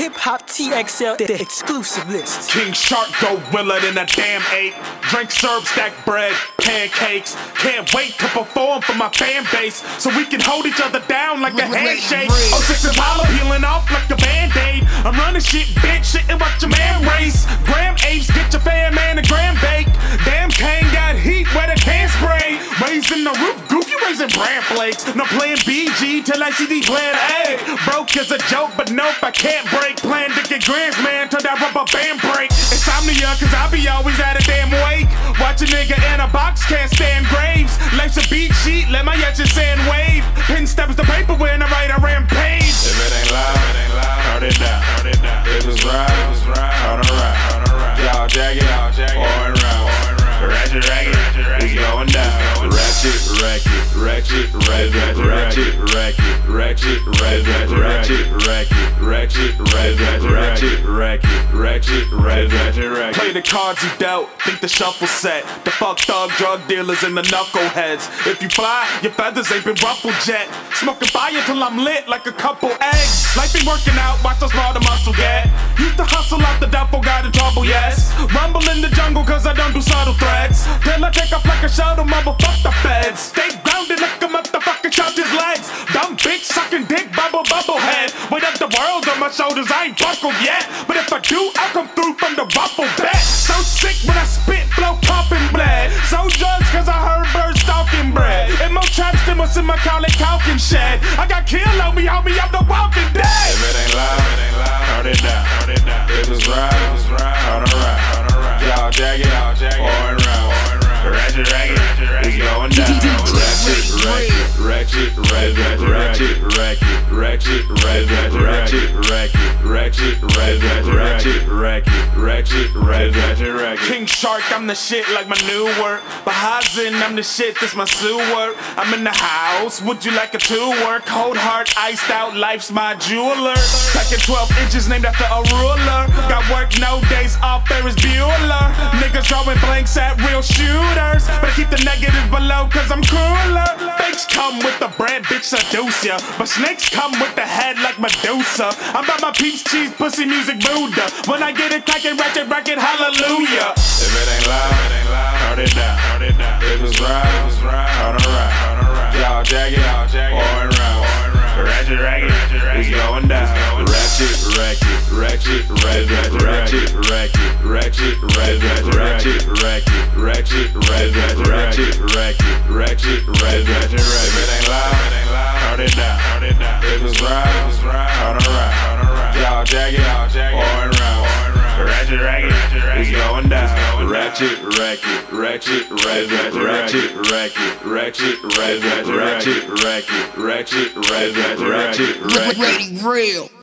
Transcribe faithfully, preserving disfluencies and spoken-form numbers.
Hip Hop T X L, the exclusive list. King Shark go willer than a damn ape. Drink syrup, stack bread, pancakes. Can't wait to perform for my fan base, so we can hold each other down like a handshake. Oh, six Impala peeling off like a band-aid. I'm running shit, bitch, shitting what your man race. Gram apes, get your fan man a gram bake. Damn Kane got heat where the can spray. Raising the roof, goofy raising bran flakes. No playing B G till I see these playing A. Broke is a joke, but nope, I can't break. Plan to get grands, man, till that rubber band break. Insomnia, cause I be always at a damn wake. Watch a nigga in a box, can't stand graves. Life's a beat sheet, let my etching sand wave. Pen steps the paper when I write a rampage. If it ain't loud, it ain't loud. Turn it down, turn it down. If it's right, if it's right. Turn it right, turn it right. Y'all jacket, y'all jacket. Pouring round, ratchet, racket, it's going down. Ratchet, racket, ratchet, racket, ratchet, racket, ratchet, racket, ratchet, racket, ratchet, racket, ratchet, racket, ratchet, ratchet, racket. Play the cards you dealt, think the shuffle set. The fuck thug drug dealers and the knuckleheads. If you fly, your feathers ain't been ruffled yet. Smoking fire till I'm lit like a couple eggs. Life ain't working out, watch how small the muscle get. Used to hustle out the duffel, got in trouble, yes. Rumble in the jungle cause I don't do subtle threats. Till I take off like a shuttle, motherfuck the feds. Stay grounded like a motherfucker, chop his legs. Dumb bitch sucking dick, bubble, bubble head. With up the world on my shoulders, I ain't buckled yet. But if I do, I'll come through from the ruffle bed. So sick when I spit, flow, pumping blood. So drugs cause I heard birds stalking bread. And more traps than what's in my college calkin shed. I got kill on me, homie, I'm the walking dead. If it ain't loud, it ain't loud. Turn it down, turn it down. If it's right, if it's right. Turn it right, turn it right. Y'all jacket, y'all jacket. Pouring round, ratchet, racket, it's going down. Ratchet, racket, ratchet, racket, ratchet, racket, ratchet, racket, ratchet, racket, ratchet, racket, ratchet, racket, ratchet, racket, racket. King Shark, I'm the shit like my new work. Bahazin, I'm the shit, this my sewer. I'm in the house, would you like a tour? Cold heart, iced out, life's my jeweler. Packing twelve inches named after a ruler. Got work no days off, Ferris Bueller. Niggas drawing blanks at real shooters, but I keep the negative below cause I'm cooler. Fakes come with the bread, bitch seduce ya, but snakes come with the head like Medusa. I'm about my peeps, cheese, pussy, music, Buddha. When I get it crackin', ratchet, racket, hallelujah. If it ain't loud, it ain't loud. Turn it down, turn it down. If it's right, if it's right. Turn it right, turn it right. Y'all jacket, y'all jacket. Pouring round, ratchet, racket, it's going down. Ratchet, racket, ratchet, racket, ratchet, racket, ratchet, racket, ratchet, racket, ratchet, racket, ratchet, racket, ratchet, racket. If it ain't loud, it ain't loud. Turn it down, turn it down. If it's right, if it's right. Turn it right, turn it right. Y'all jacket, y'all jacket. Pouring round, ratchet, racket, it's going down. Ratchet, racket, ratchet, racket, ratchet, racket, ratchet, racket, ratchet, racket, ratchet, racket, ratchet, racket. Real.